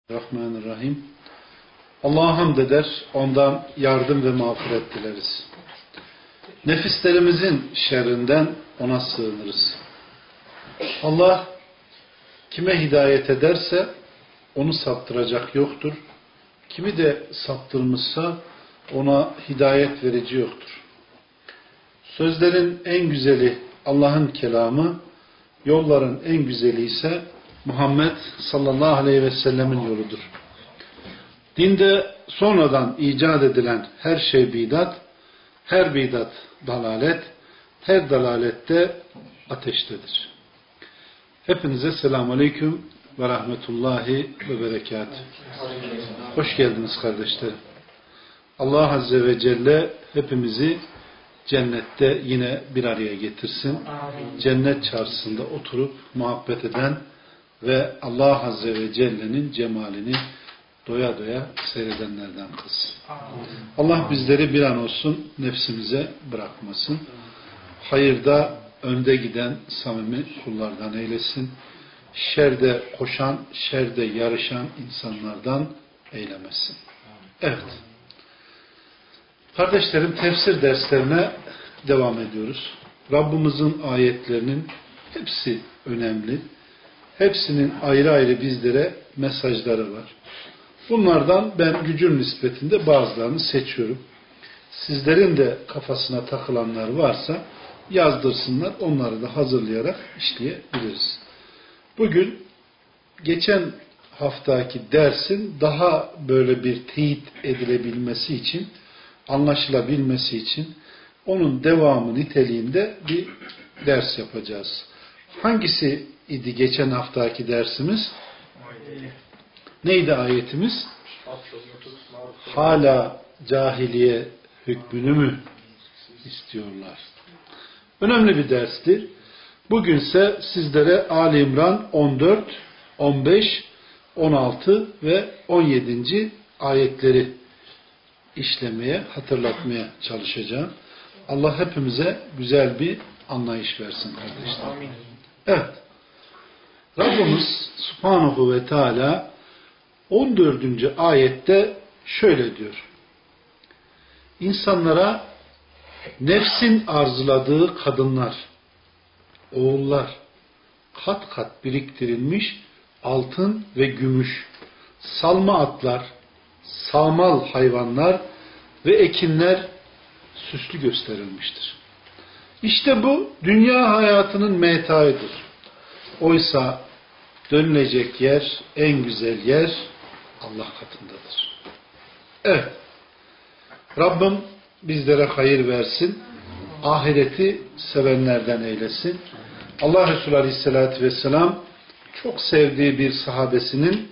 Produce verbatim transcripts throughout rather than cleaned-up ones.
Bismillahirrahmanirrahim. Allah'a hamd eder, ondan yardım ve mağfiret dileriz. Nefislerimizin şerrinden ona sığınırız. Allah kime hidayet ederse onu saptıracak yoktur. Kimi de saptırmışsa ona hidayet verici yoktur. Sözlerin en güzeli Allah'ın kelamı, yolların en güzeli ise Muhammed sallallahu aleyhi ve sellemin yoludur. Dinde sonradan icat edilen her şey bidat, her bidat dalalet, her dalalette ateştedir. Hepinize selamun aleyküm ve rahmetullahi ve berekatuhu. Hoş geldiniz kardeşlerim. Allah Azze ve Celle hepimizi cennette yine bir araya getirsin. Cennet çarşısında oturup muhabbet eden ve Allah Azze ve Celle'nin cemalini doya doya seyredenlerden kılsın. Allah bizleri bir an olsun nefsimize bırakmasın. Hayırda önde giden samimi kullardan eylesin. Şerde koşan, şerde yarışan insanlardan eylemesin. Evet. Kardeşlerim, tefsir derslerine devam ediyoruz. Rabbimizin ayetlerinin hepsi önemli. Hepsinin ayrı ayrı bizlere mesajları var. Bunlardan ben gücüm nispetinde bazılarını seçiyorum. Sizlerin de kafasına takılanlar varsa yazdırsınlar. Onları da hazırlayarak işleyebiliriz. Bugün geçen haftaki dersin daha böyle bir teyit edilebilmesi için, anlaşılabilmesi için onun devamı niteliğinde bir ders yapacağız. Hangisi idi geçen haftaki dersimiz? Neydi ayetimiz? Hala cahiliye hükmünü mü istiyorlar? Önemli bir derstir. Bugünse sizlere Ali İmran on dört, on beş, on altı ve on yedinci ayetleri işlemeye, hatırlatmaya çalışacağım. Allah hepimize güzel bir anlayış versin kardeşler. Evet. Rabbimiz Subhanahu ve Teala on dördüncü ayette şöyle diyor. İnsanlara nefsin arzuladığı kadınlar, oğullar, kat kat biriktirilmiş altın ve gümüş, salma atlar, sağmal hayvanlar ve ekinler süslü gösterilmiştir. İşte bu dünya hayatının metaıdır. Oysa dönülecek yer, en güzel yer Allah katındadır. Evet. Rabbim bizlere hayır versin. Ahireti sevenlerden eylesin. Allah Resulü Aleyhisselatü Vesselam çok sevdiği bir sahabesinin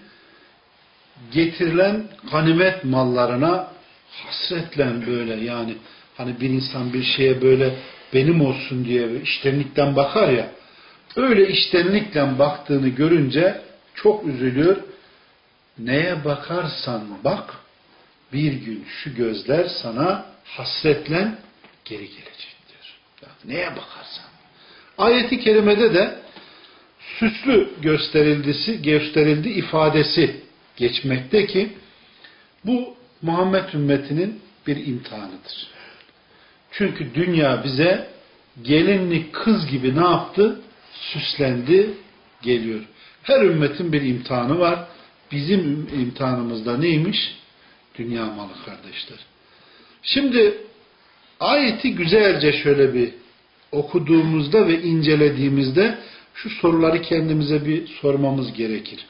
getirilen ganimet mallarına hasretle böyle, yani hani bir insan bir şeye böyle benim olsun diye içtenlikten bakar ya, öyle içtenlikle baktığını görünce çok üzülüyor. Neye bakarsan bak, bir gün şu gözler sana hasretle geri gelecektir. Yani neye bakarsan. Ayet-i kerimede de süslü gösterildisi, gösterildi ifadesi geçmekte ki bu Muhammed ümmetinin bir imtihanıdır. Çünkü dünya bize gelinlik kız gibi ne yaptı? Süslendi, geliyor. Her ümmetin bir imtihanı var. Bizim imtihanımızda neymiş? Dünya malı kardeşler. Şimdi ayeti güzelce şöyle bir okuduğumuzda ve incelediğimizde şu soruları kendimize bir sormamız gerekir.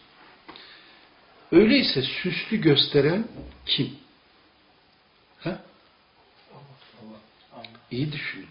Öyleyse süslü gösteren kim? Ha? İyi düşünün.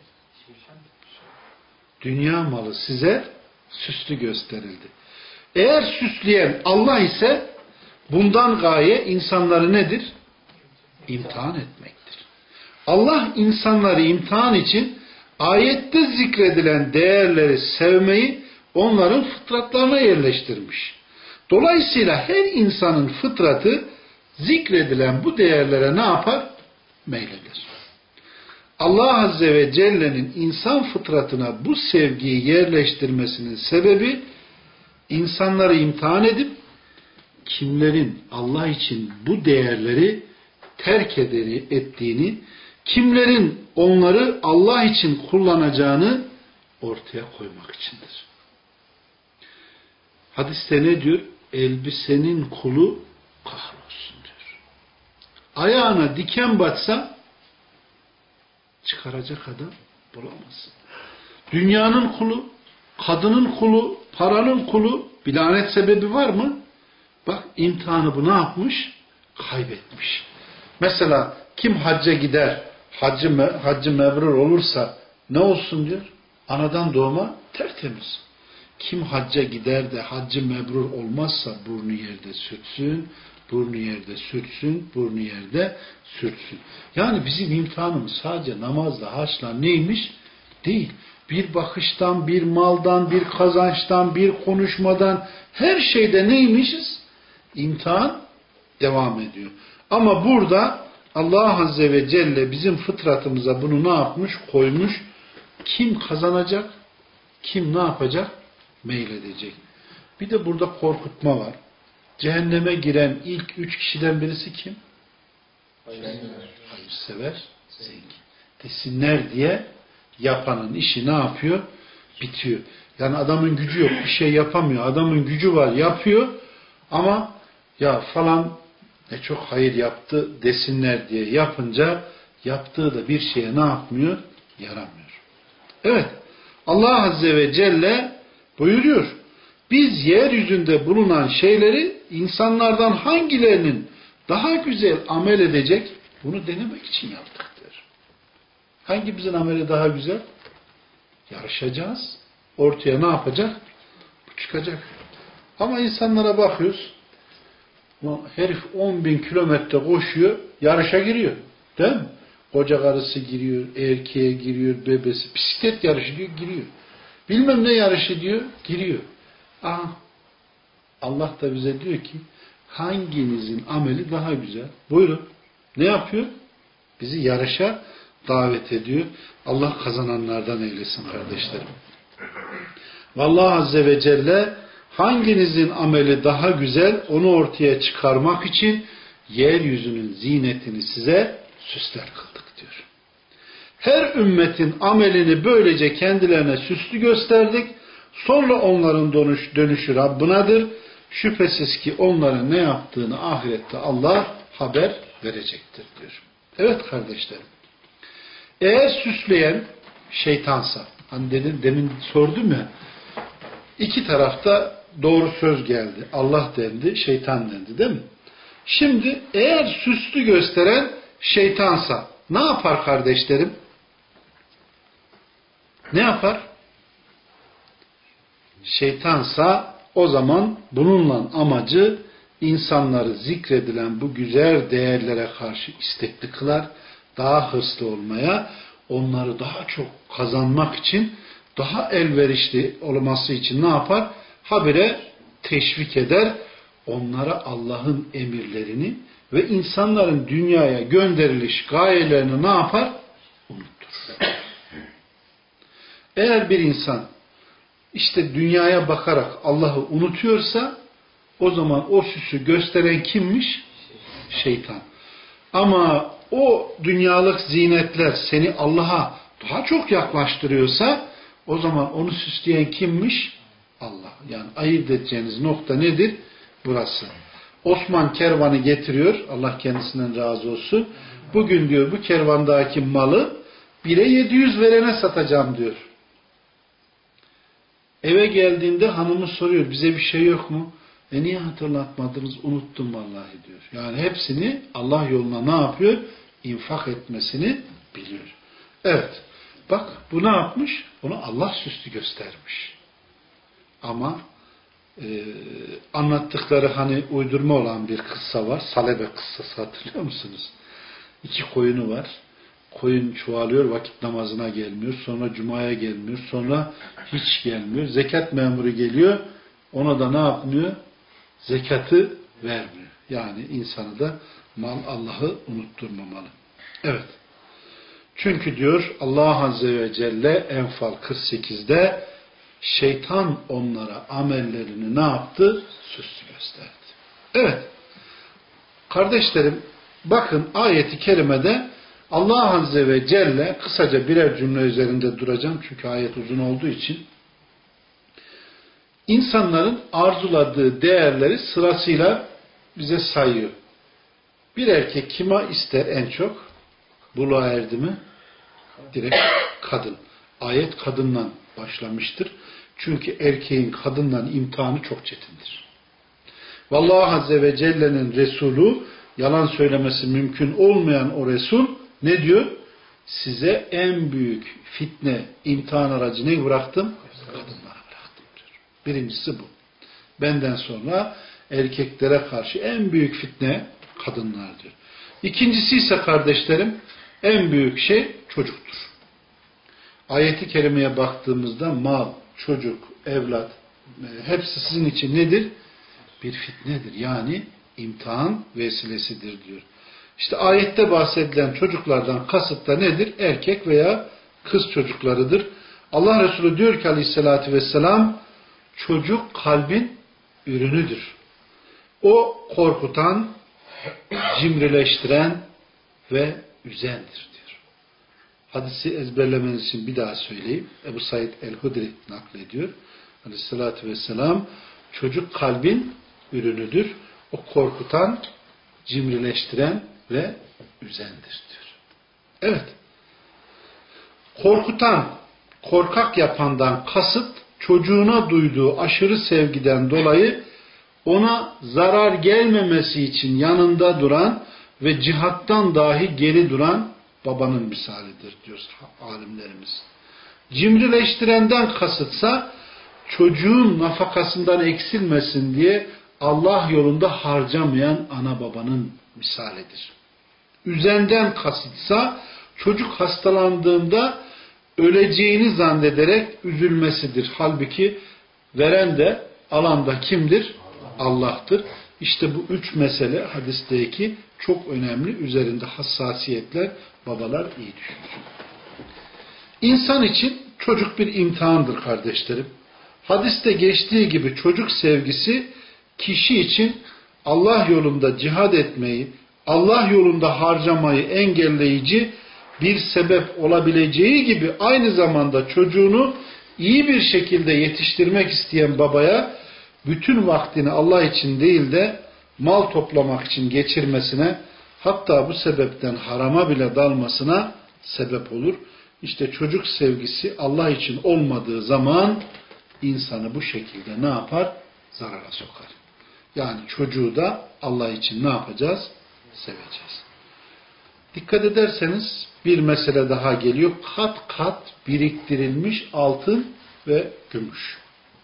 Dünya malı size süslü gösterildi. Eğer süsleyen Allah ise bundan gaye insanları nedir? İmtihan etmektir. Allah insanları imtihan için ayette zikredilen değerleri sevmeyi onların fıtratlarına yerleştirmiş. Dolayısıyla her insanın fıtratı zikredilen bu değerlere ne yapar? Meyleder. Allah Azze ve Celle'nin insan fıtratına bu sevgiyi yerleştirmesinin sebebi insanları imtihan edip kimlerin Allah için bu değerleri terk edeni, ettiğini, kimlerin onları Allah için kullanacağını ortaya koymak içindir. Hadiste ne diyor? Elbisenin kulu kahrolsun diyor. Ayağına diken batsa çıkaracak adam bulamazsın. Dünyanın kulu, kadının kulu, paranın kulu bir lanet sebebi var mı? Bak imtihanı bu ne yapmış? Kaybetmiş. Mesela kim hacca gider, haccı, me, haccı mebrur olursa ne olsun diyor? Anadan doğma tertemiz. Kim hacca gider de haccı mebrur olmazsa burnu yerde sürtsün, burnu yerde sürtsün, burnu yerde sürtsün. Yani bizim imtihanımız sadece namazla, haçla neymiş? Değil. Bir bakıştan, bir maldan, bir kazançtan, bir konuşmadan, her şeyde neymişiz? İmtihan devam ediyor. Ama burada Allah Azze ve Celle bizim fıtratımıza bunu ne yapmış? Koymuş. Kim kazanacak? Kim ne yapacak? Meyledecek. Bir de burada korkutma var. Cehenneme giren ilk üç kişiden birisi kim? Hayırsever, zengin. Desinler diye yapanın işi ne yapıyor? Bitiyor. Yani adamın gücü yok, bir şey yapamıyor. Adamın gücü var, yapıyor ama ya falan ne çok hayır yaptı desinler diye yapınca yaptığı da bir şeye ne yapmıyor? Yaramıyor. Evet. Allah Azze ve Celle buyuruyor. Biz yeryüzünde bulunan şeyleri insanlardan hangilerinin daha güzel amel edecek bunu denemek için yaptık der. Hangimizin ameli daha güzel? Yarışacağız. Ortaya ne yapacak? Bu çıkacak. Ama insanlara bakıyoruz. Herif on bin kilometre koşuyor, yarışa giriyor. Değil mi? Koca karısı giriyor, erkeğe giriyor, bebesi. Bisiklet yarışı diyor, giriyor. Bilmem ne yarışı diyor, giriyor. Aha, Allah da bize diyor ki hanginizin ameli daha güzel? Buyurun. Ne yapıyor? Bizi yarışa davet ediyor. Allah kazananlardan eylesin kardeşlerim. Vallahi Azze ve Celle hanginizin ameli daha güzel onu ortaya çıkarmak için yeryüzünün zinetini size süsler kıldık diyor. Her ümmetin amelini böylece kendilerine süslü gösterdik. Sonra onların dönüş, dönüşü Rabbinadır. Şüphesiz ki onların ne yaptığını ahirette Allah haber verecektir diyor. Evet kardeşlerim. Eğer süsleyen şeytansa, hani dedim, demin sordum ya, iki tarafta doğru söz geldi. Allah dendi, şeytan dendi değil mi? Şimdi eğer süslü gösteren şeytansa ne yapar kardeşlerim? Ne yapar? Şeytansa o zaman bununla amacı insanları zikredilen bu güzel değerlere karşı istekli kılar, daha hırslı olmaya, onları daha çok kazanmak için, daha elverişli olması için ne yapar? Habire teşvik eder, onlara Allah'ın emirlerini ve insanların dünyaya gönderiliş gayelerini ne yapar? Unutturur. Eğer bir insan işte dünyaya bakarak Allah'ı unutuyorsa o zaman o süsü gösteren kimmiş? Şeytan. Ama o dünyalık zinetler seni Allah'a daha çok yaklaştırıyorsa o zaman onu süsleyen kimmiş? Allah. Yani ayırt edeceğiniz nokta nedir? Burası. Osman kervanı getiriyor. Allah kendisinden razı olsun. Bugün diyor bu kervandaki malı bire yedi yüz verene satacağım diyor. Eve geldiğinde hanımı soruyor. Bize bir şey yok mu? E niye hatırlatmadınız? Unuttum vallahi diyor. Yani hepsini Allah yoluna ne yapıyor? İnfak etmesini biliyor. Evet. Bak bu ne yapmış? Bunu Allah süslü göstermiş. Ama e, anlattıkları hani uydurma olan bir kıssa var. Salebe kıssası hatırlıyor musunuz? İki koyunu var. Koyun çoğalıyor, vakit namazına gelmiyor. Sonra cumaya gelmiyor. Sonra hiç gelmiyor. Zekat memuru geliyor. Ona da ne yapmıyor? Zekatı vermiyor. Yani insanı da mal Allah'ı unutturmamalı. Evet. Çünkü diyor Allah Azze ve Celle Enfal kırk sekizde şeytan onlara amellerini ne yaptı? Süslü gösterdi. Evet. Kardeşlerim, bakın ayeti kerimede Allah Azze ve Celle, kısaca birer cümle üzerinde duracağım çünkü ayet uzun olduğu için, insanların arzuladığı değerleri sırasıyla bize sayıyor. Bir erkek kime ister en çok? Buluğa erdi mi? Direkt kadın. Ayet kadından başlamıştır. Çünkü erkeğin kadından imtihanı çok çetindir. Vallahi Azze ve Celle'nin Resulü, yalan söylemesi mümkün olmayan o Resul ne diyor? Size en büyük fitne, imtihan aracı neyi bıraktım? Kadınlara bıraktım diyor. Birincisi bu. Benden sonra erkeklere karşı en büyük fitne kadınlar diyor. İkincisi ise kardeşlerim, en büyük şey çocuktur. Ayeti kerimeye baktığımızda mal, çocuk, evlat hepsi sizin için nedir? Bir fitnedir. Yani imtihan vesilesidir diyor. İşte ayette bahsedilen çocuklardan kasıt da nedir? Erkek veya kız çocuklarıdır. Allah Resulü diyor ki aleyhissalatü vesselam, çocuk kalbin ürünüdür. O korkutan, cimrileştiren ve üzendir diyor. Hadisi ezberlemeniz için bir daha söyleyeyim. Ebu Said el-Hudri naklediyor. Aleyhissalatü vesselam, çocuk kalbin ürünüdür. O korkutan, cimrileştiren ve üzendir diyor. Evet. Korkutan, korkak yapandan kasıt, çocuğuna duyduğu aşırı sevgiden dolayı ona zarar gelmemesi için yanında duran ve cihattan dahi geri duran babanın misalidir diyor alimlerimiz. Cimrileştirenden kasıtsa çocuğun nafakasından eksilmesin diye Allah yolunda harcamayan ana babanın misalidir. Üzenden kasıtsa çocuk hastalandığında öleceğini zannederek üzülmesidir. Halbuki veren de alan da kimdir? Allah'tır. İşte bu üç mesele hadisteki çok önemli. Üzerinde hassasiyetler babalar iyi düşünür. İnsan için çocuk bir imtihandır kardeşlerim. Hadiste geçtiği gibi çocuk sevgisi kişi için Allah yolunda cihad etmeyi, Allah yolunda harcamayı engelleyici bir sebep olabileceği gibi aynı zamanda çocuğunu iyi bir şekilde yetiştirmek isteyen babaya bütün vaktini Allah için değil de mal toplamak için geçirmesine, hatta bu sebepten harama bile dalmasına sebep olur. İşte çocuk sevgisi Allah için olmadığı zaman insanı bu şekilde ne yapar? Zarara sokar. Yani çocuğu da Allah için ne yapacağız? Seveceğiz. Dikkat ederseniz bir mesele daha geliyor. Kat kat biriktirilmiş altın ve gümüş.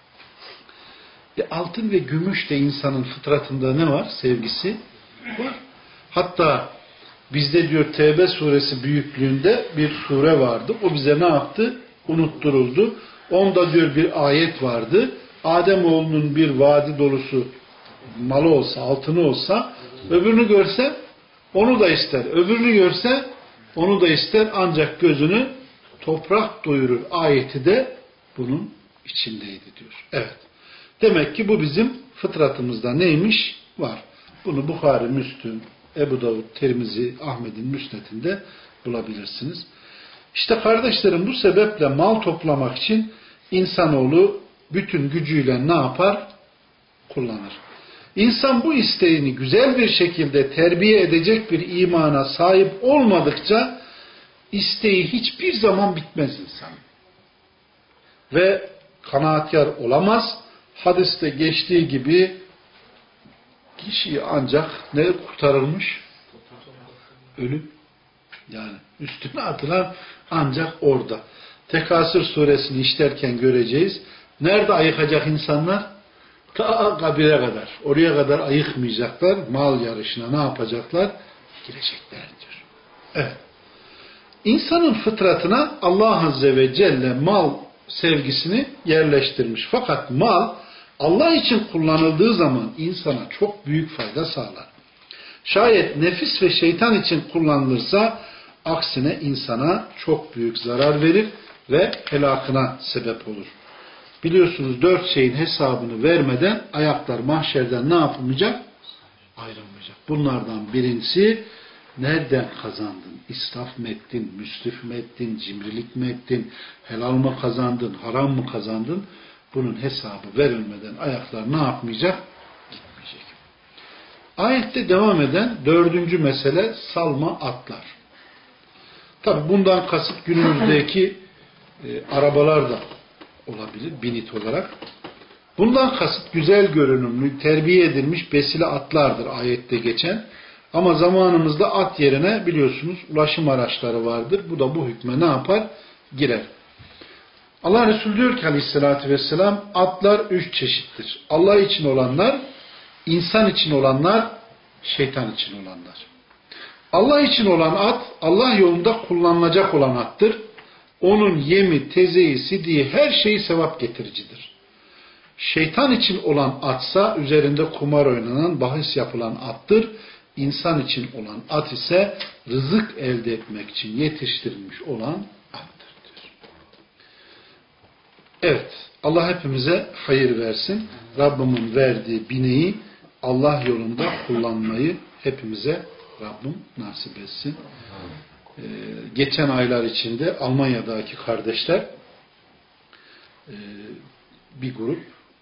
E altın ve gümüş de insanın fıtratında ne var? Sevgisi var. Hatta bizde diyor Tevbe suresi büyüklüğünde bir sure vardı. O bize ne yaptı? Unutturuldu. Onda diyor bir ayet vardı. Ademoğlunun bir vadi dolusu malı olsa, altını olsa, öbürünü görse onu da ister. Öbürünü görse onu da ister. Ancak gözünü toprak doyurur. Ayeti de bunun içindeydi diyor. Evet. Demek ki bu bizim fıtratımızda neymiş? Var. Bunu Buhari, Müslüm, Ebu Davud, Tirmizi, Ahmet'in Müsned'inde bulabilirsiniz. İşte kardeşlerim, bu sebeple mal toplamak için insanoğlu bütün gücüyle ne yapar? Kullanır. İnsan bu isteğini güzel bir şekilde terbiye edecek bir imana sahip olmadıkça isteği hiçbir zaman bitmez insan. Ve kanaatkar olamaz. Hadiste geçtiği gibi kişiyi ancak ne kurtarılmış? Ölüm. Yani üstüne atılan ancak orada. Tekasür suresini işlerken göreceğiz. Nerede ayıkacak insanlar? Ta kabire kadar. Oraya kadar ayıkmayacaklar. Mal yarışına ne yapacaklar? Girecekler diyor. Evet. İnsanın fıtratına Allah Azze ve Celle mal sevgisini yerleştirmiş. Fakat mal Allah için kullanıldığı zaman insana çok büyük fayda sağlar. Şayet nefis ve şeytan için kullanılırsa aksine insana çok büyük zarar verir ve helakına sebep olur. Biliyorsunuz dört şeyin hesabını vermeden ayaklar mahşerden ne yapılmayacak? Ayrılmayacak. Bunlardan birincisi nereden kazandın? İsraf mı ettin? Müsrif mi ettin? Cimrilik mi ettin? Helal mı kazandın? Haram mı kazandın? Bunun hesabı verilmeden ayaklar ne yapmayacak? Gitmeyecek. Ayette devam eden dördüncü mesele salma atlar. Tabi bundan kasıt günümüzdeki e, arabalar da olabilir binit olarak. Bundan kasıt güzel görünümlü, terbiye edilmiş besile atlardır ayette geçen. Ama zamanımızda at yerine biliyorsunuz ulaşım araçları vardır. Bu da bu hükme ne yapar? Girer. Allah Resulü diyor ki aleyhissalatü vesselam atlar üç çeşittir. Allah için olanlar, insan için olanlar, şeytan için olanlar. Allah için olan at, Allah yolunda kullanılacak olan attır. Onun yemi, tezeyi, sidiği her şeyi sevap getiricidir. Şeytan için olan atsa üzerinde kumar oynanan, bahis yapılan attır. İnsan için olan at ise rızık elde etmek için yetiştirilmiş olan attır diyor. Evet, Allah hepimize hayır versin. Rabbimin verdiği bineği Allah yolunda kullanmayı hepimize Rabbim nasip etsin. Ee, geçen aylar içinde Almanya'daki kardeşler e, bir grup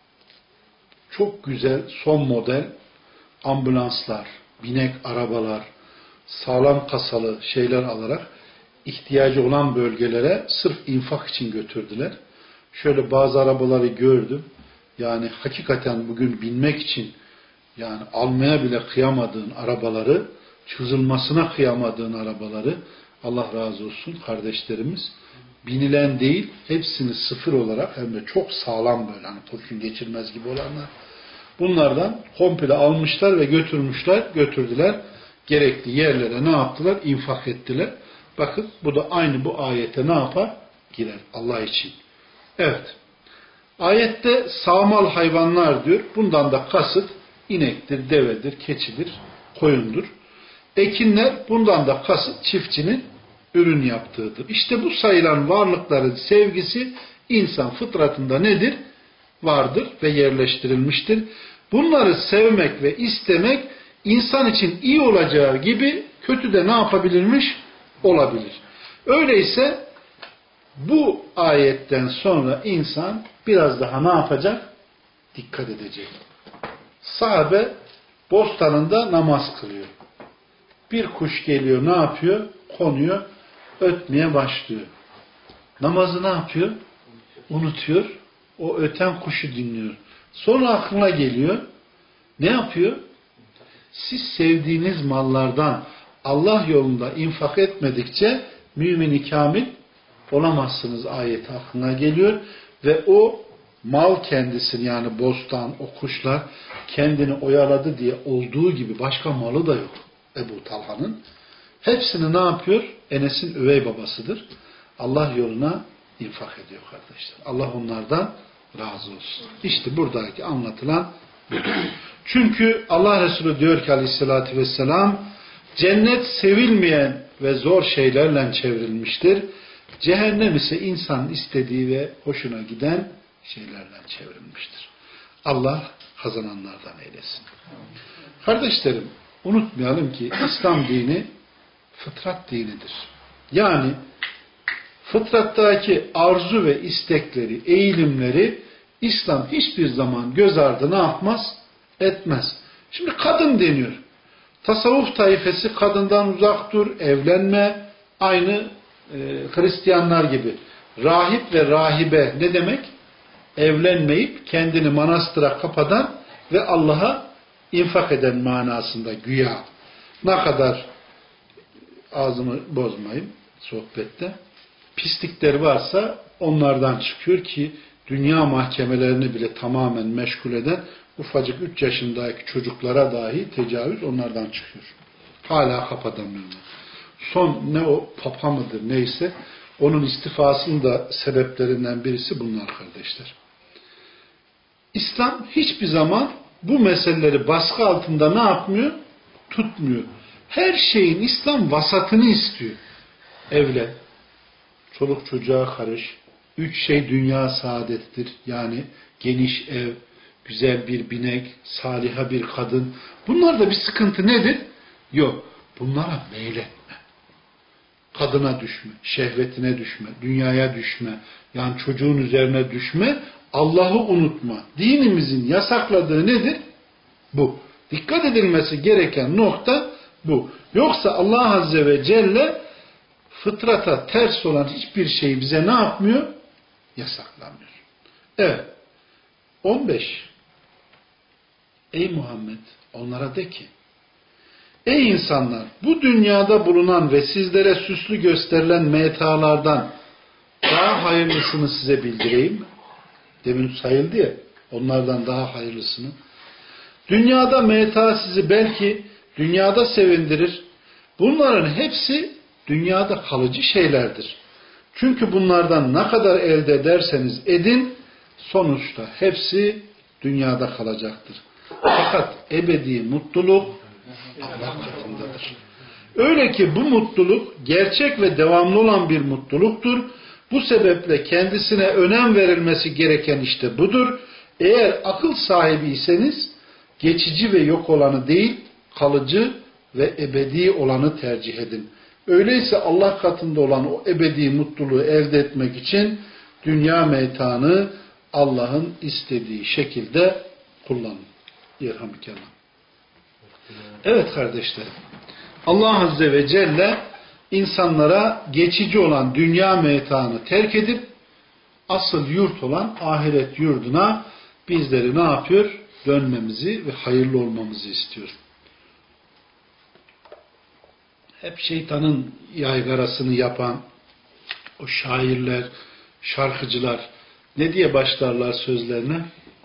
çok güzel son model ambulanslar, binek arabalar, sağlam kasalı şeyler alarak ihtiyacı olan bölgelere sırf infak için götürdüler. Şöyle bazı arabaları gördüm. Yani hakikaten bugün binmek için yani almaya bile kıyamadığın arabaları, çözülmesine kıyamadığın arabaları Allah razı olsun kardeşlerimiz binilen değil, hepsini sıfır olarak hem de çok sağlam böyle hani kurşun geçirmez gibi olanlar. Bunlardan komple almışlar ve götürmüşler, götürdüler. Gerekli yerlere ne yaptılar? İnfak ettiler. Bakın bu da aynı bu ayete ne yapar? Girer Allah için. Evet. Ayette sağmal hayvanlar diyor. Bundan da kasıt inektir, devedir, keçidir, koyundur. Ekinler bundan da kasıt çiftçinin ürün yaptığıdır. İşte bu sayılan varlıkların sevgisi insan fıtratında nedir? Vardır ve yerleştirilmiştir. Bunları sevmek ve istemek insan için iyi olacağı gibi kötü de ne yapabilirmiş? Olabilir. Öyleyse bu ayetten sonra insan biraz daha ne yapacak? Dikkat edecek. Sahabe bostanında namaz kılıyor. Bir kuş geliyor ne yapıyor? Konuyor, ötmeye başlıyor. Namazı ne yapıyor? Unutuyor. O öten kuşu dinliyor. Sonra aklına geliyor. Ne yapıyor? Siz sevdiğiniz mallardan Allah yolunda infak etmedikçe mümin-i kamil olamazsınız ayeti aklına geliyor. Ve o mal kendisini yani bostan, o kuşlar kendini oyaladı diye olduğu gibi başka malı da yok Ebu Talha'nın. Hepsini ne yapıyor? Enes'in üvey babasıdır. Allah yoluna infak ediyor kardeşler. Allah onlardan razı olsun. İşte buradaki anlatılan budur. Çünkü Allah Resulü diyor ki aleyhissalatü vesselam cennet sevilmeyen ve zor şeylerle çevrilmiştir. Cehennem ise insanın istediği ve hoşuna giden şeylerle çevrilmiştir. Allah kazananlardan eylesin. Kardeşlerim unutmayalım ki İslam dini fıtrat dinidir. Yani fıtrattaki arzu ve istekleri, eğilimleri İslam hiçbir zaman göz ardı ne yapmaz? Etmez. Şimdi kadın deniyor. Tasavvuf taifesi kadından uzak dur, evlenme, aynı e, Hristiyanlar gibi. Rahip ve rahibe ne demek? Evlenmeyip kendini manastıra kapatan ve Allah'a infak eden manasında güya. Ne kadar ağzımı bozmayayım sohbette. Pislikler varsa onlardan çıkıyor ki dünya mahkemelerini bile tamamen meşgul eden ufacık üç yaşındaki çocuklara dahi tecavüz onlardan çıkıyor. Hala kapatamıyorlar. Son ne o papa mıdır neyse onun istifasının da sebeplerinden birisi bunlar kardeşler. İslam hiçbir zaman bu meseleleri baskı altında ne yapmıyor? Tutmuyor. Her şeyin İslam vasatını istiyor. Evlen, çoluk çocuğa karış, üç şey dünya saadettir. Yani geniş ev, güzel bir binek, saliha bir kadın. Bunlarda bir sıkıntı nedir? Yok. Bunlara meyletme. Kadına düşme, şehvetine düşme, dünyaya düşme, yani çocuğun üzerine düşme, Allah'ı unutma. Dinimizin yasakladığı nedir? Bu. Dikkat edilmesi gereken nokta bu. Yoksa Allah Azze ve Celle fıtrata ters olan hiçbir şeyi bize ne yapmıyor? Yasaklamıyor. Evet. on beş. Ey Muhammed, onlara de ki, ey insanlar, bu dünyada bulunan ve sizlere süslü gösterilen metalardan daha hayırlısını size bildireyim mi? Demin sayıldı ya, onlardan daha hayırlısını. Dünyada meta sizi belki dünyada sevindirir. Bunların hepsi dünyada kalıcı şeylerdir. Çünkü bunlardan ne kadar elde ederseniz edin, sonuçta hepsi dünyada kalacaktır. Fakat ebedi mutluluk Allah katındadır. Öyle ki bu mutluluk gerçek ve devamlı olan bir mutluluktur. Bu sebeple kendisine önem verilmesi gereken işte budur. Eğer akıl sahibiyseniz geçici ve yok olanı değil, kalıcı ve ebedi olanı tercih edin. Öyleyse Allah katında olan o ebedi mutluluğu elde etmek için dünya metaını Allah'ın istediği şekilde kullanın. Yerhamdülillah. Evet kardeşlerim. Allah Azze ve Celle insanlara geçici olan dünya metaını terk edip asıl yurt olan ahiret yurduna bizleri ne yapıyor? Dönmemizi ve hayırlı olmamızı istiyor. Hep şeytanın yaygarasını yapan o şairler, şarkıcılar ne diye başlarlar sözlerine?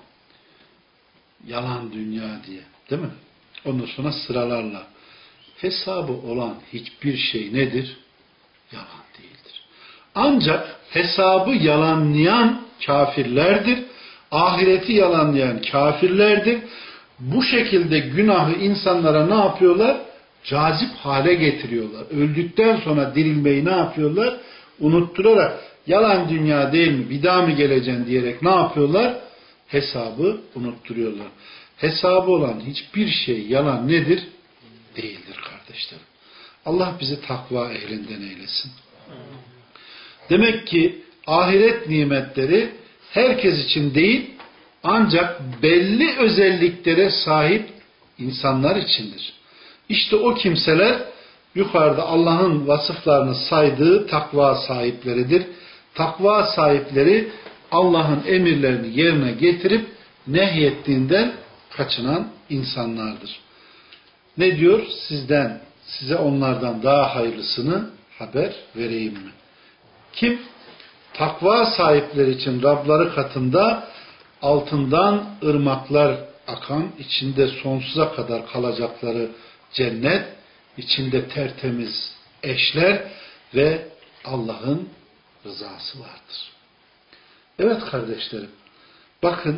Yalan dünya diye. Değil mi? Ondan sonra sıralarla. Hesabı olan hiçbir şey nedir? Yalan değildir. Ancak hesabı yalanlayan kafirlerdir. Ahireti yalanlayan kafirlerdir. Bu şekilde günahı insanlara ne yapıyorlar? Cazip hale getiriyorlar. Öldükten sonra dirilmeyi ne yapıyorlar? Unutturarak yalan dünya değil mi? Bir daha mı geleceksin diyerek ne yapıyorlar? Hesabı unutturuyorlar. Hesabı olan hiçbir şey yalan nedir? Değildir kardeşlerim. Allah bizi takva ehlinden eylesin. Demek ki ahiret nimetleri herkes için değil, ancak belli özelliklere sahip insanlar içindir. İşte o kimseler yukarıda Allah'ın vasıflarını saydığı takva sahipleridir. Takva sahipleri Allah'ın emirlerini yerine getirip nehyettiğinden kaçınan insanlardır. Ne diyor? Sizden, size onlardan daha hayırlısını haber vereyim mi? Kim? Takva sahipleri için Rabları katında altından ırmaklar akan, içinde sonsuza kadar kalacakları cennet, içinde tertemiz eşler ve Allah'ın rızası vardır. Evet kardeşlerim, bakın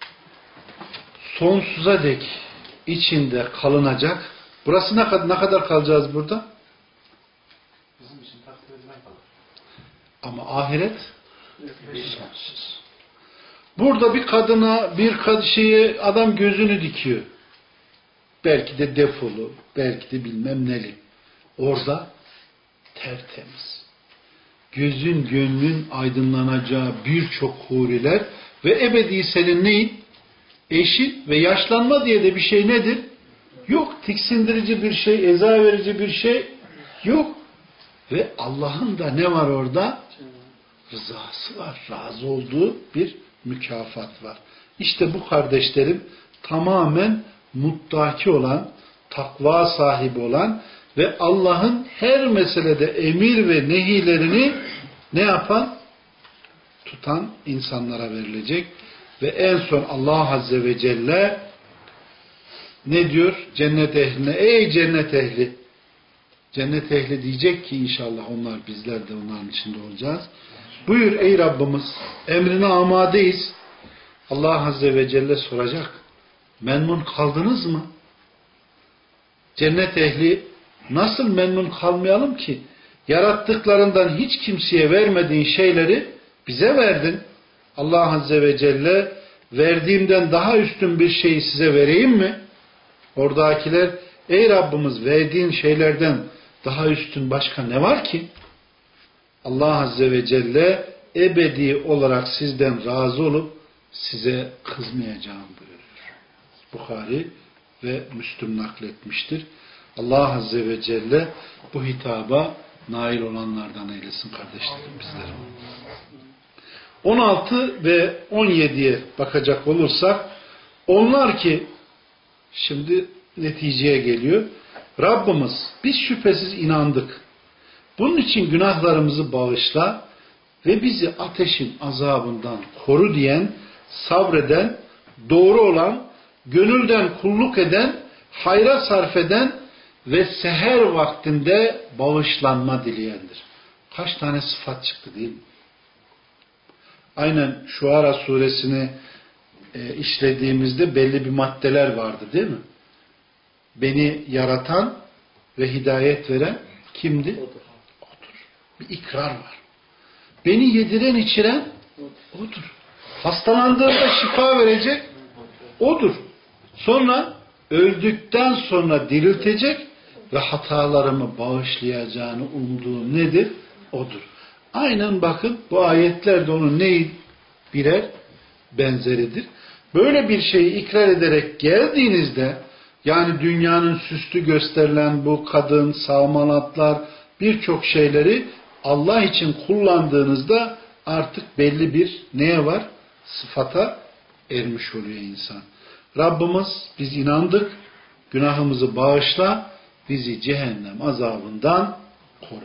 sonsuza dek içinde kalınacak. Burası ne kadar, ne kadar kalacağız burada? Bizim için takdir edilen kalır. Ama ahiret sonsuz. Burada bir kadına, bir şeye adam gözünü dikiyor. Belki de defolu, belki de bilmem neli. Orada tertemiz. Gözün, gönlün aydınlanacağı birçok huriler ve ebedi senin neyin? Eşi ve yaşlanma diye de bir şey nedir? Yok. Tiksindirici bir şey, eza verici bir şey yok. Ve Allah'ın da ne var orada? Rızası var. Razı olduğu bir mükafat var. İşte bu kardeşlerim tamamen muttaki olan, takva sahibi olan ve Allah'ın her meselede emir ve nehilerini ne yapan? Tutan insanlara verilecek. Ve en son Allah Azze ve Celle ne diyor? Cennet ehline, ey cennet ehli! Cennet ehli diyecek ki inşallah onlar, bizler de onların içinde olacağız. Buyur ey Rabbimiz, emrine amadeyiz. Allah Azze ve Celle soracak. Memnun kaldınız mı? Cennet ehli nasıl memnun kalmayalım ki? Yarattıklarından hiç kimseye vermediğin şeyleri bize verdin. Allah Azze ve Celle verdiğimden daha üstün bir şeyi size vereyim mi? Oradakiler, ey Rabbimiz, verdiğin şeylerden daha üstün başka ne var ki? Allah Azze ve Celle ebedi olarak sizden razı olup size kızmayacağım buyuruyor. Bukhari ve Müslüm nakletmiştir. Allah Azze ve Celle bu hitaba nail olanlardan eylesin kardeşlerim bizlerim. on altı ve on yediye bakacak olursak, onlar ki, şimdi neticeye geliyor. Rabbimiz biz şüphesiz inandık. Bunun için günahlarımızı bağışla ve bizi ateşin azabından koru diyen, sabreden, doğru olan, gönülden kulluk eden, hayra sarf eden ve seher vaktinde bağışlanma dileyendir. Kaç tane sıfat çıktı değil mi? Aynen Şuara suresini e, işlediğimizde belli bir maddeler vardı değil mi? Beni yaratan ve hidayet veren kimdi? Odur. Bir ikrar var. Beni yediren içiren odur. Hastalandığında şifa verecek odur. Sonra öldükten sonra diriltecek ve hatalarımı bağışlayacağını umduğum nedir? Odur. Aynen bakın bu ayetlerde onun neyi? Birer benzeridir. Böyle bir şeyi ikrar ederek geldiğinizde, yani dünyanın süslü gösterilen bu kadın, sağmalatlar, birçok şeyleri Allah için kullandığınızda artık belli bir neye var? Sıfata ermiş oluyor insan. Rabbimiz biz inandık, günahımızı bağışla, bizi cehennem azabından koru.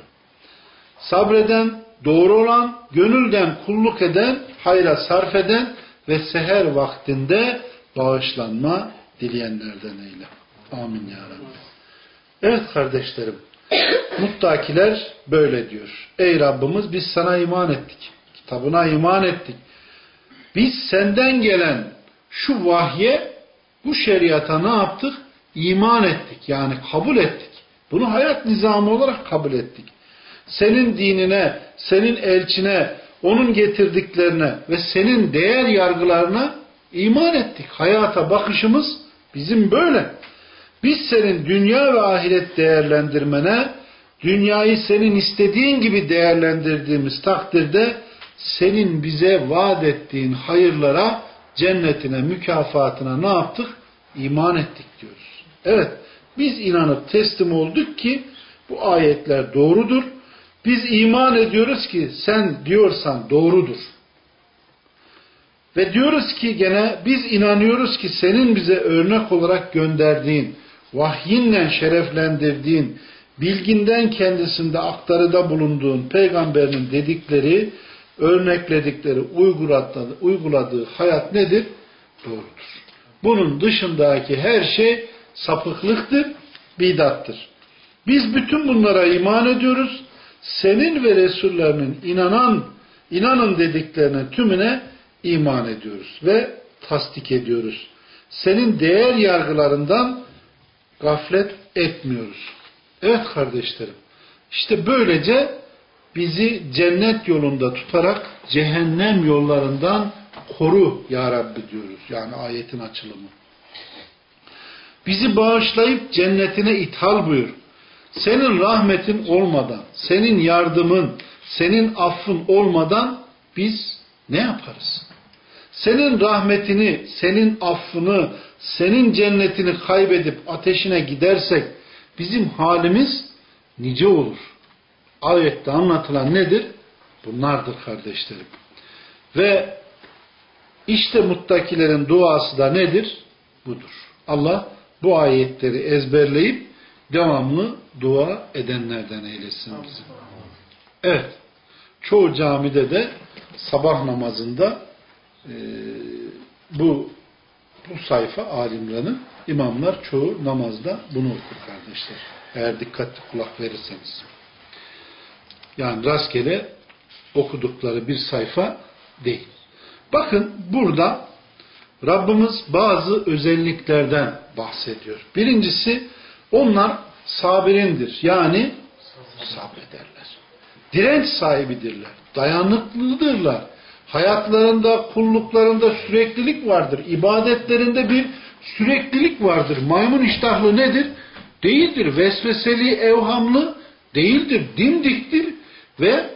Sabreden, doğru olan, gönülden kulluk eden, hayra sarf eden ve seher vaktinde bağışlanma dileyenlerden eyle. Amin ya Rabbi. Evet kardeşlerim, muttakiler böyle diyor. Ey Rabbimiz biz sana iman ettik. Kitabına iman ettik. Biz senden gelen şu vahye, bu şeriata ne yaptık? İman ettik. Yani kabul ettik. Bunu hayat nizamı olarak kabul ettik. Senin dinine, senin elçine, onun getirdiklerine ve senin değer yargılarına iman ettik. Hayata bakışımız bizim böyle. Biz senin dünya ve ahiret değerlendirmene, dünyayı senin istediğin gibi değerlendirdiğimiz takdirde senin bize vaat ettiğin hayırlara, cennetine, mükafatına ne yaptık? İman ettik diyoruz. Evet, biz inanıp teslim olduk ki bu ayetler doğrudur. Biz iman ediyoruz ki sen diyorsan doğrudur. Ve diyoruz ki gene biz inanıyoruz ki senin bize örnek olarak gönderdiğin, vahyinle şereflendirdiğin, bilginden kendisinde aktarıda bulunduğun peygamberinin dedikleri, örnekledikleri, uyguladığı, uyguladığı hayat nedir? Doğrudur. Bunun dışındaki her şey sapıklıktır, bidattır. Biz bütün bunlara iman ediyoruz. Senin ve Resullerinin inanan, inanın dediklerine tümüne iman ediyoruz ve tasdik ediyoruz. Senin değer yargılarından gaflet etmiyoruz. Evet kardeşlerim, işte böylece bizi cennet yolunda tutarak cehennem yollarından koru ya Rabbi diyoruz. Yani ayetin açılımı. Bizi bağışlayıp cennetine ithal buyur. Senin rahmetin olmadan, senin yardımın, senin affın olmadan biz ne yaparız? Senin rahmetini, senin affını, senin cennetini kaybedip ateşine gidersek bizim halimiz nice olur. Ayette anlatılan nedir? Bunlardır kardeşlerim. Ve işte muttakilerin duası da nedir? Budur. Allah bu ayetleri ezberleyip devamlı dua edenlerden eylesin bizi. Evet. Çoğu camide de sabah namazında e, bu bu sayfa alimlerin, imamlar çoğu namazda bunu okur kardeşler. Eğer dikkatli kulak verirseniz. Yani rastgele okudukları bir sayfa değil. Bakın burada Rabbimiz bazı özelliklerden bahsediyor. Birincisi onlar sabirindir. Yani sabrederler. Direnç sahibidirler. Dayanıklıdırlar. Hayatlarında, kulluklarında süreklilik vardır. İbadetlerinde bir süreklilik vardır. Maymun iştahlı nedir? Değildir. Vesveseli, evhamlı değildir. Dimdiktir ve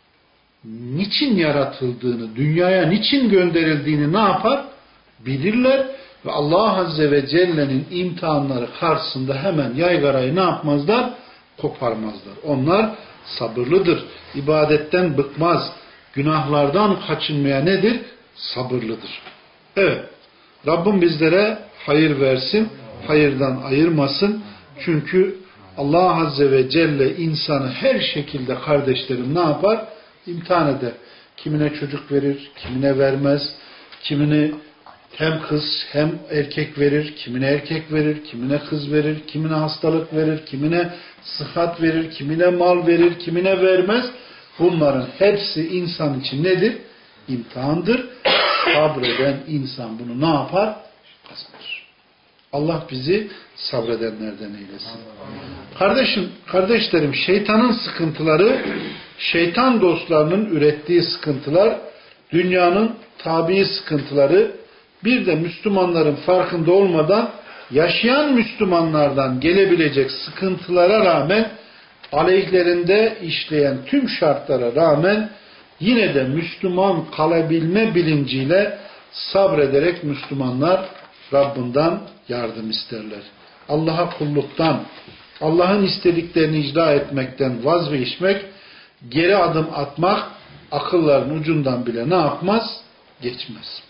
niçin yaratıldığını, dünyaya niçin gönderildiğini ne yapar? Bilirler ve Allah Azze ve Celle'nin imtihanları karşısında hemen yaygarayı ne yapmazlar? Koparmazlar. Onlar sabırlıdır. İbadetten bıkmaz. Günahlardan kaçınmaya nedir? Sabırlıdır. Evet. Rabbim bizlere hayır versin. Hayırdan ayırmasın. Çünkü Allah Azze ve Celle insanı her şekilde kardeşlerim ne yapar? İmtihan eder. Kimine çocuk verir, kimine vermez. Kimini hem kız hem erkek verir, kimine erkek verir, kimine kız verir, kimine hastalık verir, kimine sıhhat verir, kimine mal verir, kimine vermez. Bunların hepsi insan için nedir? İmtihandır. Sabreden insan bunu ne yapar? Kazanır. Allah bizi sabredenlerden eylesin. Kardeşim, kardeşlerim, şeytanın sıkıntıları, şeytan dostlarının ürettiği sıkıntılar, dünyanın tabii sıkıntıları, bir de Müslümanların farkında olmadan yaşayan Müslümanlardan gelebilecek sıkıntılara rağmen, aleyhlerinde işleyen tüm şartlara rağmen yine de Müslüman kalabilme bilinciyle sabrederek Müslümanlar Rabbinden yardım isterler. Allah'a kulluktan, Allah'ın istediklerini icra etmekten vazgeçmek, geri adım atmak, akılların ucundan bile ne yapmaz? Geçmez.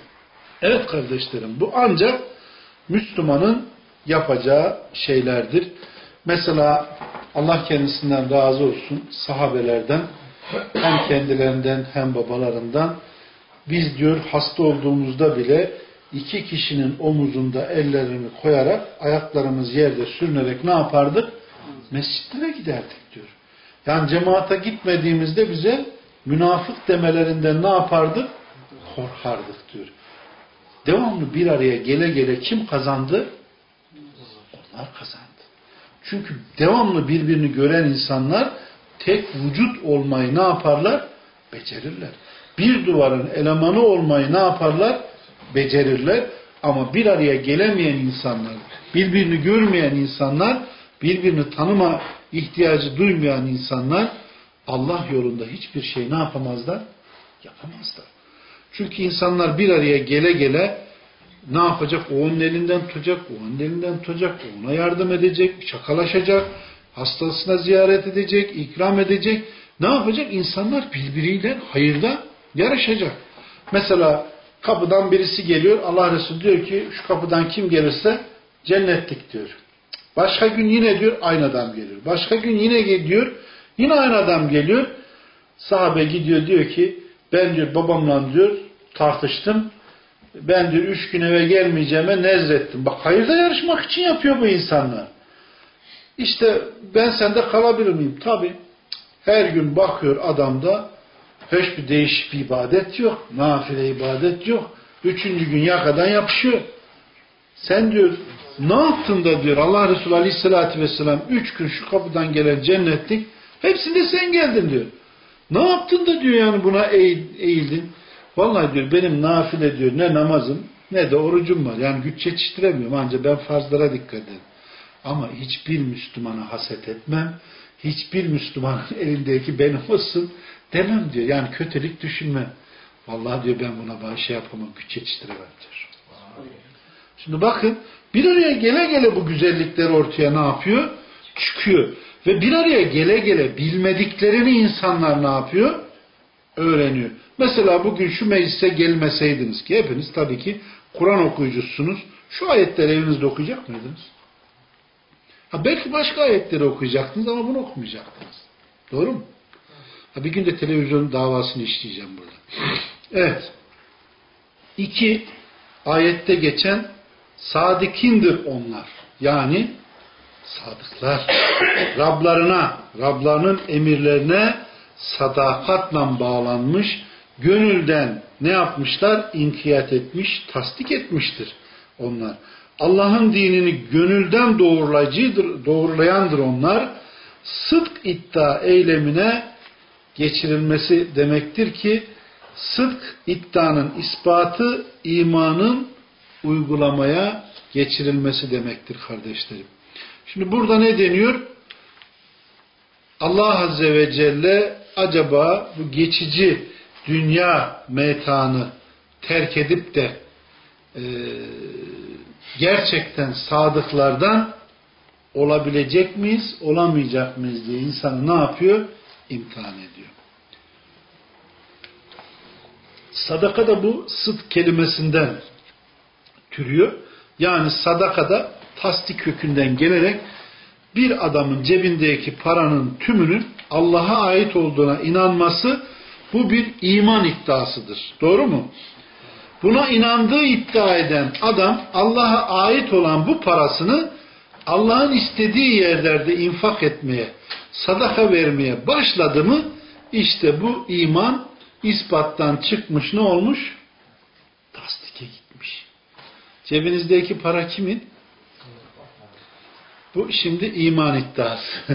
Evet kardeşlerim, bu ancak Müslümanın yapacağı şeylerdir. Mesela Allah kendisinden razı olsun sahabelerden, hem kendilerinden hem babalarından, biz diyor hasta olduğumuzda bile iki kişinin omuzunda ellerini koyarak ayaklarımız yerde sürünerek ne yapardık? Mescitlere giderdik diyor. Yani cemaate gitmediğimizde bize münafık demelerinden ne yapardık? Korkardık diyor. Devamlı bir araya gele gele kim kazandı? Onlar kazandı. Çünkü devamlı birbirini gören insanlar tek vücut olmayı ne yaparlar? Becerirler. Bir duvarın elemanı olmayı ne yaparlar? Becerirler. Ama bir araya gelemeyen insanlar, birbirini görmeyen insanlar, birbirini tanıma ihtiyacı duymayan insanlar Allah yolunda hiçbir şey ne yapamazlar? Yapamazlar. Çünkü insanlar bir araya gele gele ne yapacak? O onun elinden tutacak, o onun elinden tutacak, ona yardım edecek, şakalaşacak, hastasına ziyaret edecek, ikram edecek. Ne yapacak? İnsanlar birbiriyle hayırda yarışacak. Mesela kapıdan birisi geliyor, Allah Resulü diyor ki şu kapıdan kim gelirse cennetlik diyor. Başka gün yine diyor aynı adam geliyor. Başka gün yine geliyor, yine aynı adam geliyor. Sahabe gidiyor diyor ki ben diyor babamla diyor tartıştım. Ben diyor üç gün eve gelmeyeceğime nezrettim. Bak hayırda yarışmak için yapıyor bu insanlar. İşte ben sende kalabilir miyim? Tabii. Her gün bakıyor adamda hiçbir değişik bir ibadet yok. Nafile ibadet yok. Üçüncü gün yakadan yapışıyor. Sen diyor ne yaptın da diyor Allah Resulü Aleyhisselatü Vesselam üç gün şu kapıdan gelen cennetlik hepsinde sen geldin diyor. Ne yaptın da diyor yani buna eğildin. Vallahi diyor benim nafile diyor ne namazım ne de orucum var. Yani güç yetiştiremiyorum ancak ben farzlara dikkat ederim. Ama hiçbir Müslümana haset etmem. Hiçbir Müslümanın elindeki benim olsun demem diyor. Yani kötülük düşünmem. Vallahi diyor ben buna şey yapamam, güç yetiştiremem diyor. Şimdi bakın bir araya gele gele bu güzellikler ortaya ne yapıyor? Çıkıyor. Ve bir araya gele gele bilmediklerini insanlar ne yapıyor? Öğreniyor. Mesela bugün şu meclise gelmeseydiniz ki hepiniz tabii ki Kur'an okuyucusunuz. Şu ayetleri evinizde okuyacak mıydınız? Ha belki başka ayetleri okuyacaktınız ama bunu okumayacaktınız. Doğru mu? Ha bir gün de televizyon davasını işleyeceğim burada. Evet. İki, ayette geçen sadikindir onlar. Yani sadıklar. Rablarına, Rablarının emirlerine sadakatla bağlanmış, gönülden ne yapmışlar? İnkiyat etmiş, tasdik etmiştir onlar. Allah'ın dinini gönülden doğrulayıcıdır, doğrulayandır onlar. Sıdk iddia eylemine geçirilmesi demektir ki Sıdk iddianın ispatı, imanın uygulamaya geçirilmesi demektir kardeşlerim. Şimdi burada ne deniyor? Allah Azze ve Celle acaba bu geçici dünya metaını terk edip de e, gerçekten sadıklardan olabilecek miyiz, olamayacak mıyız diye insanı ne yapıyor? İmtihan ediyor. Sadaka da bu sıdk kelimesinden türüyor. Yani sadaka da tasdik kökünden gelerek bir adamın cebindeki paranın tümünün Allah'a ait olduğuna inanması, bu bir iman iddiasıdır. Doğru mu? Buna inandığı iddia eden adam Allah'a ait olan bu parasını Allah'ın istediği yerlerde infak etmeye, sadaka vermeye başladı mı, işte bu iman ispattan çıkmış, ne olmuş? Tasdike gitmiş. Cebinizdeki para kimin? Bu şimdi iman iddiası.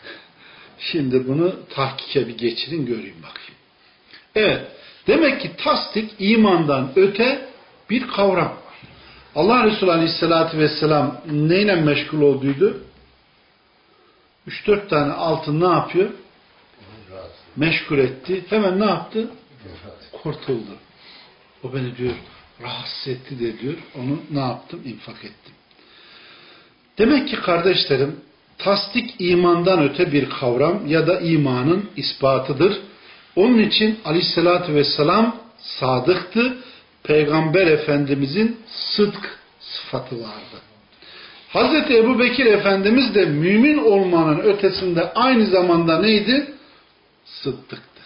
Şimdi bunu tahkike bir geçirin, göreyim bakayım. Evet. Demek ki tasdik imandan öte bir kavram. Allah Resulü Aleyhisselatü Vesselam neyle meşgul olduydu? Üç dört tane altın ne yapıyor? Meşgul etti. Hemen ne yaptı? Kurtuldu. O beni diyor rahatsız etti de diyor. Onu ne yaptım? İnfak ettim. Demek ki kardeşlerim, tasdik imandan öte bir kavram ya da imanın ispatıdır. Onun için Aleyhisselatü Vesselam sadıktı. Peygamber Efendimizin sıdk sıfatı vardı. Hazreti Ebu Bekir Efendimiz de mümin olmanın ötesinde aynı zamanda neydi? Sıddıktı.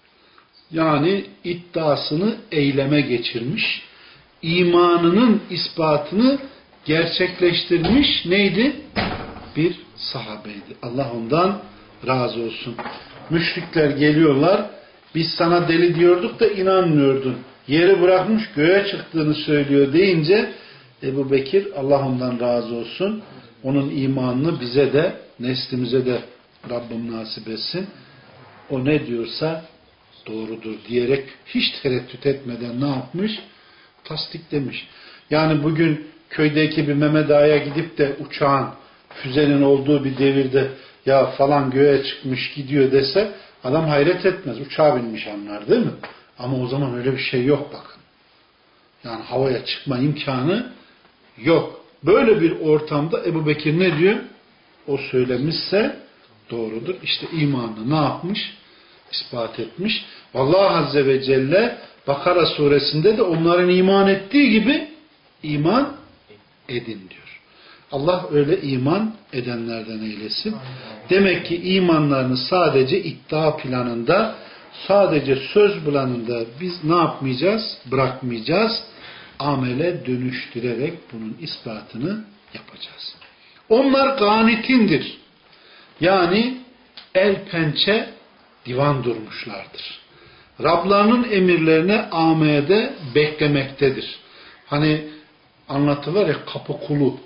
Yani iddiasını eyleme geçirmiş, imanının ispatını gerçekleştirmiş neydi? Bir sahabeydi. Allah ondan razı olsun. Müşrikler geliyorlar, biz sana deli diyorduk da inanmıyordun. Yeri bırakmış göğe çıktığını söylüyor deyince Ebu Bekir, Allah ondan razı olsun, onun imanını bize de neslimize de Rabbim nasip etsin. O ne diyorsa doğrudur diyerek hiç tereddüt etmeden ne yapmış? Tasdiklemiş. Yani bugün köydeki bir Mehmet Ağa'ya gidip de uçağın, füzenin olduğu bir devirde ya falan göğe çıkmış gidiyor dese adam hayret etmez. Uçağa binmiş anlar değil mi? Ama o zaman öyle bir şey yok bakın. Yani havaya çıkma imkanı yok. Böyle bir ortamda Ebu Bekir ne diyor? O söylemişse doğrudur. İşte imanını ne yapmış? İspat etmiş. Allah Azze ve Celle Bakara suresinde de onların iman ettiği gibi iman edin diyor. Allah öyle iman edenlerden eylesin. Demek ki imanlarını sadece iddia planında, sadece söz planında biz ne yapmayacağız? Bırakmayacağız. Amele dönüştürerek bunun ispatını yapacağız. Onlar ganitindir. Yani el pençe divan durmuşlardır. Rablarının emirlerine amede beklemektedir. Hani anlatılır ya, kapı kulu,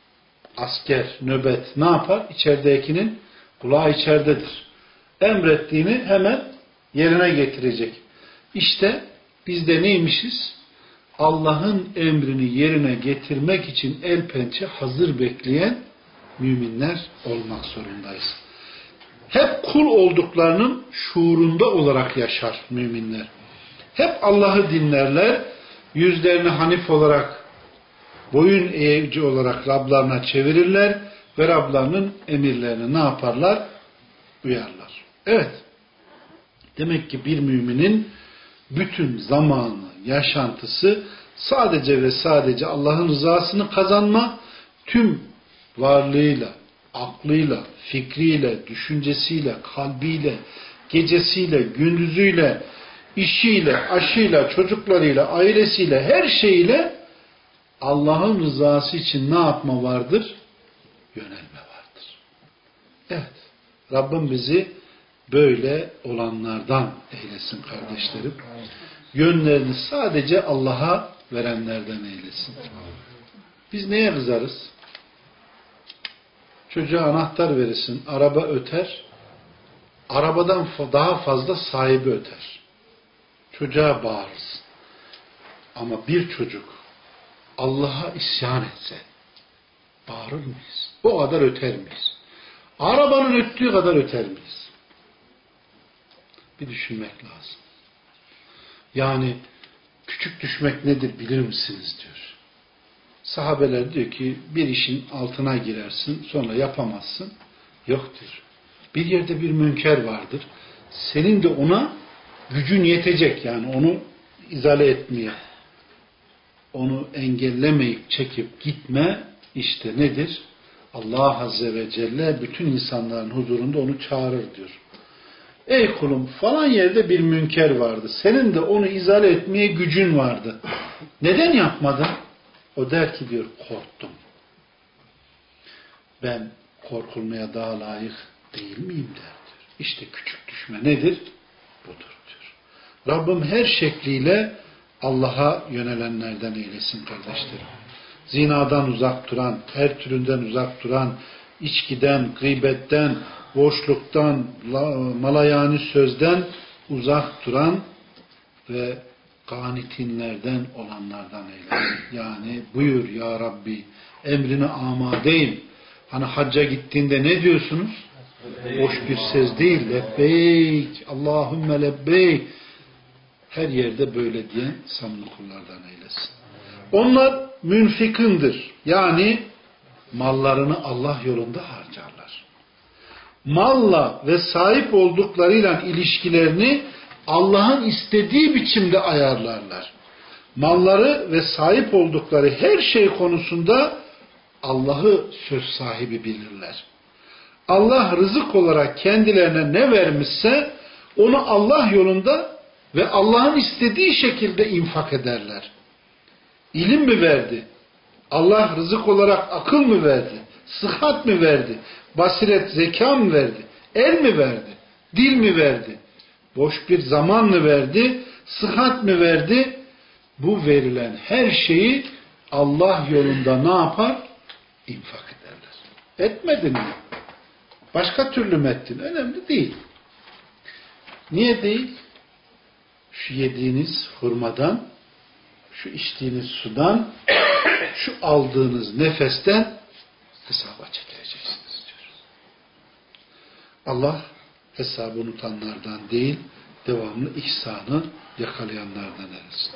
asker, nöbet ne yapar? İçeridekinin kulağı içeridedir. Emrettiğini hemen yerine getirecek. İşte biz de neymişiz? Allah'ın emrini yerine getirmek için el pençe hazır bekleyen müminler olmak zorundayız. Hep kul olduklarının şuurunda olarak yaşar müminler. Hep Allah'ı dinlerler, yüzlerini hanif olarak, boyun eğici olarak Rablarına çevirirler ve Rablarının emirlerini ne yaparlar? Uyarlar. Evet. Demek ki bir müminin bütün zamanı, yaşantısı sadece ve sadece Allah'ın rızasını kazanma, tüm varlığıyla, aklıyla, fikriyle, düşüncesiyle, kalbiyle, gecesiyle, gündüzüyle, işiyle, aşıyla, çocuklarıyla, ailesiyle, her şeyiyle Allah'ın rızası için ne yapma vardır? Yönelme vardır. Evet. Rabbim bizi böyle olanlardan eylesin kardeşlerim. Yönlerini sadece Allah'a verenlerden eylesin. Biz neye kızarız? Çocuğa anahtar verirsin, araba öter, arabadan daha fazla sahibi öter. çocuğa bağırırız. Ama bir çocuk Allah'a isyan etse bağırır mıyız? O kadar öter miyiz? Arabanın öttüğü kadar öter miyiz? Bir düşünmek lazım. Yani küçük düşmek nedir bilir misiniz diyor. Sahabeler diyor ki bir işin altına girersin sonra yapamazsın. Yoktur. Bir yerde bir münker vardır. Senin de ona gücün yetecek, yani onu izale etmeye. Onu engellemeyip çekip gitme işte nedir? Allah Azze ve Celle bütün insanların huzurunda onu çağırır diyor. Ey kulum falan yerde bir münker vardı. Senin de onu izale etmeye gücün vardı. Neden yapmadın? O der ki diyor korktum. Ben korkulmaya daha layık değil miyim der diyor. İşte küçük düşme nedir? Budur diyor. Rabbim her şekliyle Allah'a yönelenlerden eylesin kardeşlerim. Zinadan uzak duran, her türünden uzak duran, içkiden, gıybetten, boşluktan, malayani sözden uzak duran ve kanitinlerden olanlardan eylesin. Yani buyur ya Rabbi, emrine amadeyim. Hani hacca gittiğinde ne diyorsunuz? Boş bir söz değil. Lebbeyk, Allahümme lebbeyk. Her yerde böyle diyen samimi kullardan eylesin. Onlar münfikındır. Yani mallarını Allah yolunda harcarlar. Malla ve sahip olduklarıyla ilişkilerini Allah'ın istediği biçimde ayarlarlar. Malları ve sahip oldukları her şey konusunda Allah'ı söz sahibi bilirler. Allah rızık olarak kendilerine ne vermişse onu Allah yolunda ve Allah'ın istediği şekilde infak ederler. İlim mi verdi? Allah rızık olarak akıl mı verdi? Sıhhat mi verdi? Basiret, zeka mı verdi? El mi verdi? Dil mi verdi? Boş bir zaman mı verdi? Sıhhat mi verdi? Bu verilen her şeyi Allah yolunda ne yapar? İnfak ederler. Etmedin mi? Başka türlü mü ettin? Önemli değil. Niye değil? Şu yediğiniz hurmadan, şu içtiğiniz sudan, şu aldığınız nefesten hesaba çekileceksiniz diyor. Allah hesabı unutanlardan değil, devamlı ihsanı yakalayanlardan eylesin.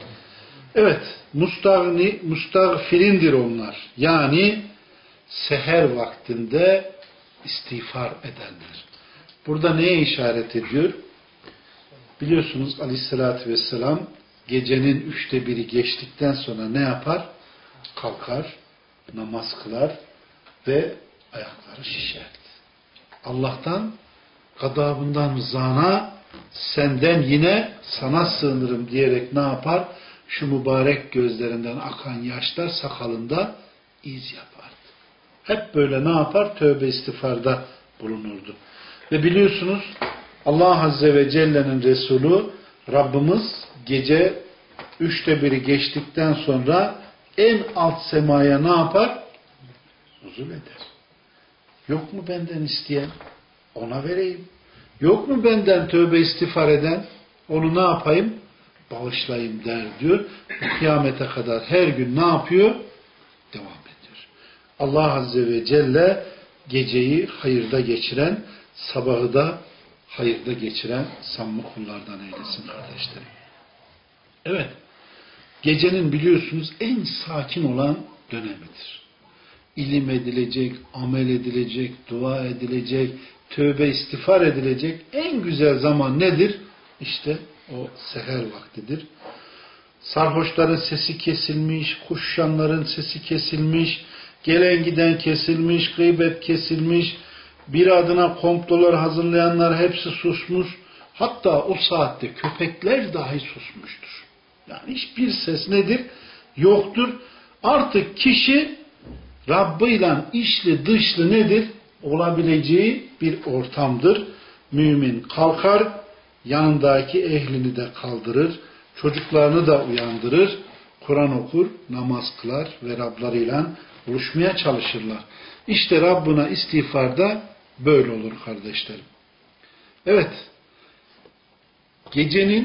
Evet, mustagni, mustagfirindir onlar. Yani seher vaktinde istiğfar edenler. Burada neye işaret ediyor? Biliyorsunuz Aleyhisselatü Vesselam gecenin üçte biri geçtikten sonra ne yapar? Kalkar, namaz kılar ve ayakları şişerdi. Allah'tan, gadabından rızana, senden yine sana sığınırım diyerek ne yapar? Şu mübarek gözlerinden akan yaşlar sakalında iz yapardı. Hep böyle ne yapar? Tövbe istiğfarda bulunurdu. Ve biliyorsunuz Allah Azze ve Celle'nin Resulü Rabbimiz gece üçte biri geçtikten sonra en alt semaya ne yapar? Nuzul eder. Yok mu benden isteyen? Ona vereyim. Yok mu benden tövbe istiğfar eden? Onu ne yapayım? Bağışlayayım der diyor. Bu kıyamete kadar her gün ne yapıyor? Devam ediyor. Allah Azze ve Celle geceyi hayırda geçiren, sabahı da hayırda geçiren samimi kullardan eylesin kardeşlerim. Evet. Gecenin biliyorsunuz en sakin olan dönemidir. İlim edilecek, amel edilecek, dua edilecek, tövbe istiğfar edilecek en güzel zaman nedir? İşte o seher vaktidir. Sarhoşların sesi kesilmiş, kuşşanların sesi kesilmiş, gelen giden kesilmiş, gıybet kesilmiş, bir adına komplolar hazırlayanlar hepsi susmuş. Hatta o saatte köpekler dahi susmuştur. Yani hiçbir ses nedir? Yoktur. Artık kişi Rabbıyla içli dışlı nedir? Olabileceği bir ortamdır. Mümin kalkar, yanındaki ehlini de kaldırır, çocuklarını da uyandırır, Kur'an okur, namaz kılar ve Rablarıyla buluşmaya çalışırlar. İşte Rabbına istiğfarda böyle olur kardeşlerim. Evet, gecenin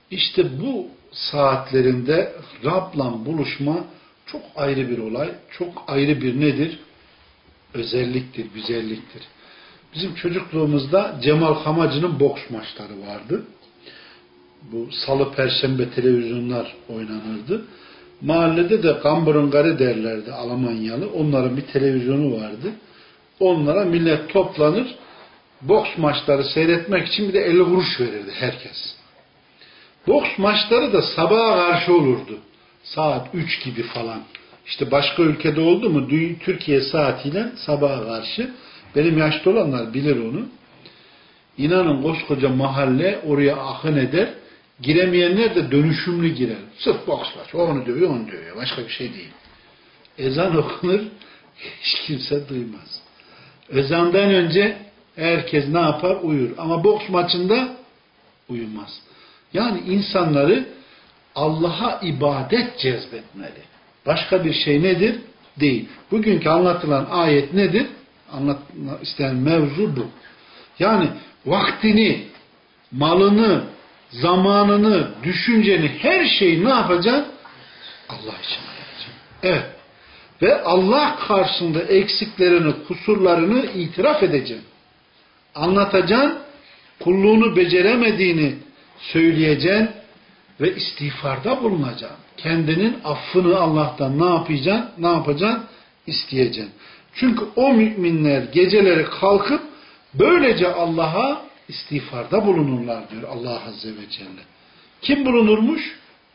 İşte bu saatlerinde Rab'la buluşma çok ayrı bir olay, çok ayrı bir nedir? Özelliktir, güzelliktir. Bizim çocukluğumuzda Cemal Kamacı'nın boks maçları vardı. Bu salı, perşembe televizyonlar oynanırdı. Mahallede de Gamburungari derlerdi Almanyalı. Onların bir televizyonu vardı. Onlara millet toplanır. Boks maçları seyretmek için bir de elli kuruş verirdi herkes. Boks maçları da sabaha karşı olurdu. Saat üç gibi falan. İşte başka ülkede oldu mu Türkiye saatiyle sabaha karşı. Benim yaşta olanlar bilir onu. İnanın koskoca mahalle oraya akın eder. Giremeyenler de dönüşümlü girer. Sırf boks maç. O onu dövüyor, onu dövüyor. Başka bir şey değil. Ezan okunur. Hiç kimse duymaz. Ezandan önce herkes ne yapar? Uyur. Ama boks maçında uyumaz. Yani insanları Allah'a ibadet cezbetmeli. Başka bir şey nedir? Değil. Bugünkü anlatılan ayet nedir? Anlatmak isteyen mevzu bu. Yani vaktini, malını, zamanını, düşünceni, her şeyi ne yapacaksın? Allah için yapacaksın. Evet. Ve Allah karşısında eksiklerini, kusurlarını itiraf edeceksin. Anlatacaksın, kulluğunu beceremediğini söyleyeceksin ve istiğfarda bulunacaksın. Kendinin affını Allah'tan ne yapacaksın? Ne yapacaksın? İsteyeceksin. Çünkü o müminler geceleri kalkıp böylece Allah'a istiğfarda bulunurlar diyor Allah Azze ve Celle. Kim bulunurmuş?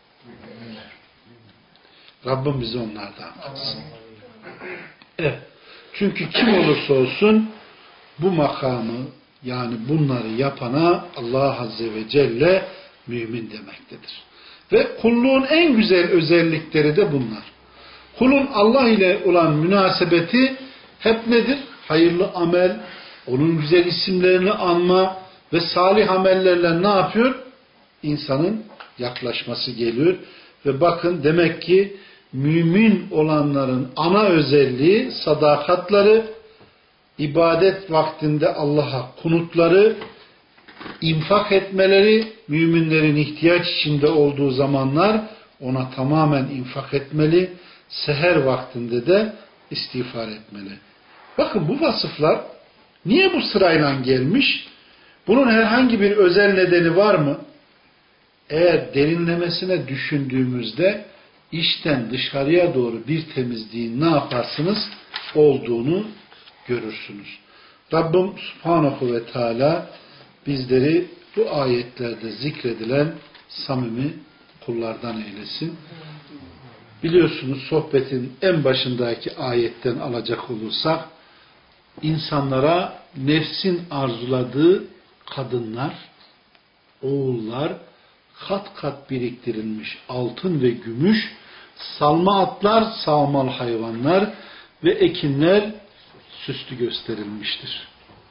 Rabbim bizi onlardan kılsın. Evet. Çünkü kim olursa olsun bu makamı yani bunları yapana Allah Azze ve Celle mümin demektedir. Ve kulluğun en güzel özellikleri de bunlar. Kulun Allah ile olan münasebeti hep nedir? Hayırlı amel, onun güzel isimlerini anma ve salih amellerle ne yapıyor? İnsanın yaklaşması geliyor. Ve bakın demek ki mümin olanların ana özelliği sadakatları, ibadet vaktinde Allah'a kunutları, infak etmeleri, müminlerin ihtiyaç içinde olduğu zamanlar ona tamamen infak etmeli, seher vaktinde de istiğfar etmeli. Bakın bu vasıflar niye bu sırayla gelmiş? Bunun herhangi bir özel nedeni var mı? Eğer derinlemesine düşündüğümüzde içten dışarıya doğru bir temizliğin ne yaparsınız? Olduğunu görürsünüz. Rabbim Subhanahu ve Teala bizleri bu ayetlerde zikredilen samimi kullardan eylesin. Biliyorsunuz sohbetin en başındaki ayetten alacak olursak insanlara nefsin arzuladığı kadınlar, oğullar, kat kat biriktirilmiş altın ve gümüş, salma atlar, savmal hayvanlar ve ekinler süslü gösterilmiştir.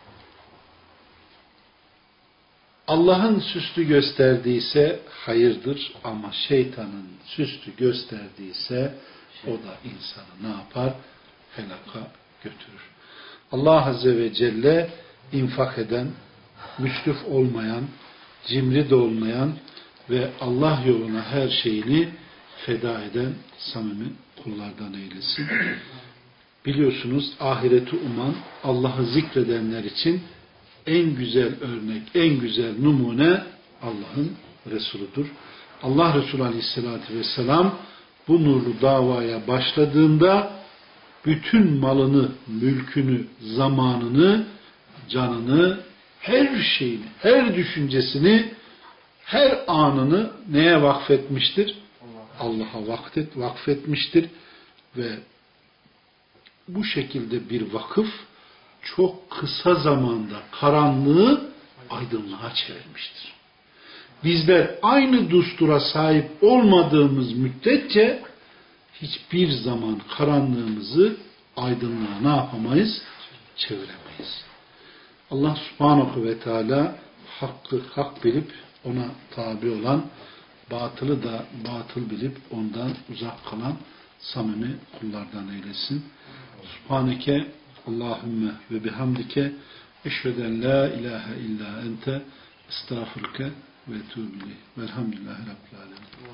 Allah'ın süslü gösterdiyse hayırdır ama şeytanın süslü gösterdiyse o da insanı ne yapar? Helaka götürür. Allah Azze ve Celle infak eden, müsrif olmayan, cimri de olmayan ve Allah yoluna her şeyini feda eden samimi kullardan eylesin. Biliyorsunuz ahireti uman, Allah'ı zikredenler için en güzel örnek, en güzel numune Allah'ın Resuludur. Allah Resulü Aleyhisselatü Vesselam bu nurlu davaya başladığında bütün malını, mülkünü, zamanını, canını, her şeyini, her düşüncesini, her anını neye vakfetmiştir? Allah'a vakfet, vakfetmiştir ve bu şekilde bir vakıf çok kısa zamanda karanlığı aydınlığa çevirmiştir. Bizler aynı dustura sahip olmadığımız müddetçe hiçbir zaman karanlığımızı aydınlığa ne yapamayız? Çeviremeyiz. Allah Subhanahu ve Teala hakkı hak bilip ona tabi olan, batılı da batıl bilip ondan uzak kalan samimi kullardan eylesin. Subhaneke Allahümme ve bihamdike eşveden la ilahe illa ente estağfurke ve etûbü ileyh. Velhamdülillahi Rabbil alemin.